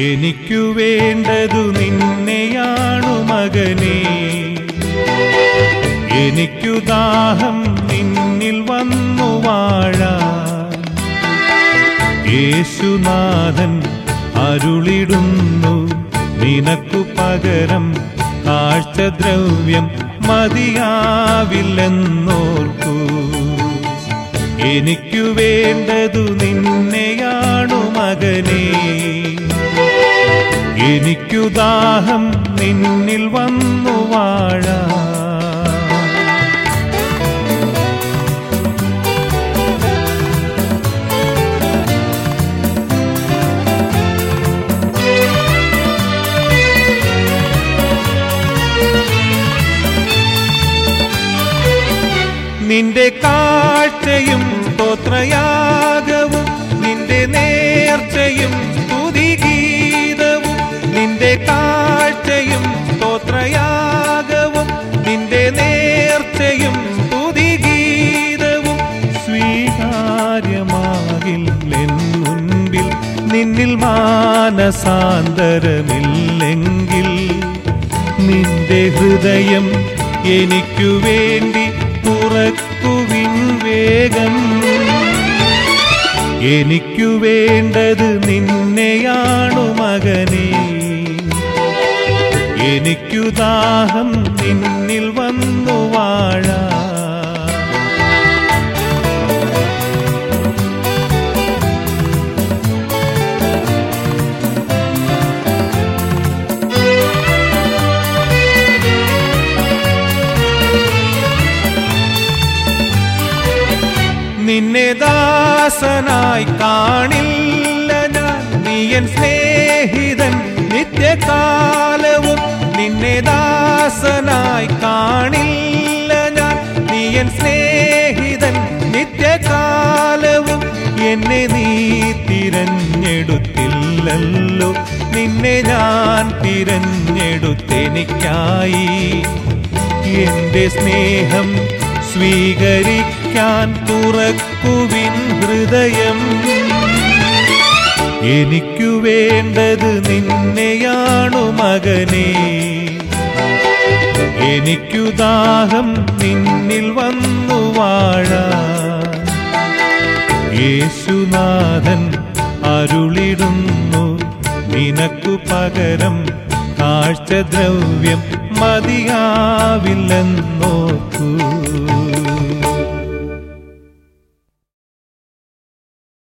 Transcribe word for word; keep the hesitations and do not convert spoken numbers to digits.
എനിക്കു വേണ്ടതു നിന്നെയാണു മകനേ, എനിക്കു ദാഹം നിന്നിൽ വന്നു വാഴാൻ. യേശുനാഥൻ അരുളിടുന്നു, നിനക്കു പകരം കാഴ്ചദ്രവ്യം മതിയാവില്ലെന്നോർക്കൂ. എനിക്കു വേണ്ടതു നിന്നെയാണു മകനേ, എനിക്കു ദാഹം നിന്നിൽ വന്നു വാഴാൻ. നിന്റെ കാഴ്ചയും സ്തോത്രയാഗവും, നിന്റെ നേർച്ചയും സ്തുതിഗീതവും. നിന്റെ കാഴ്ചയും സ്തോത്രയാഗവും, നിന്റെ നേർച്ചയും സ്തുതിഗീതവും സ്വീകാര്യമാകില്ലെൻ മുൻപിൽ നിന്നിൽ മാനസാന്തരമില്ലെങ്കിൽ. നിന്റെ ഹൃദയം എനിക്കു വേണ്ടി തുറക്കുവിൻ വേഗം. എനിക്കു വേണ്ടത് നിന്നെയാണു മകനേ, എനിക്കു ദാഹം നിന്നിൽ വന്നു വാഴാൻ. നിന്നെ ദാസനായി കാണില്ല ഞാൻ, നീയൻ സ്നേഹിതൻ നിത്യകാലവും. നിന്നെ ദാസനായി കാണില്ല ഞാൻ, നീയൻ സ്നേഹിതൻ നിത്യകാലവും. എന്നെ നീ തിരഞ്ഞെടുത്തില്ലല്ലോ, നിന്നെ ഞാൻ തിരഞ്ഞെടുത്തെനിക്കായി. എന്റെ സ്നേഹം സ്വീകരിക്കാൻ തുറക്കുവിൻ ഹൃദയം. എനിക്കു വേണ്ടത് നിന്നെയാണു മകനേ, എനിക്കു ദാഹം നിന്നിൽ വന്നു വാഴാൻ. യേശുനാഥൻ അരുളിടുന്നു, നിനക്കു പകരം കാഴ്ചദ്രവ്യം മതിയാവില്ലെന്നോർക്കൂ.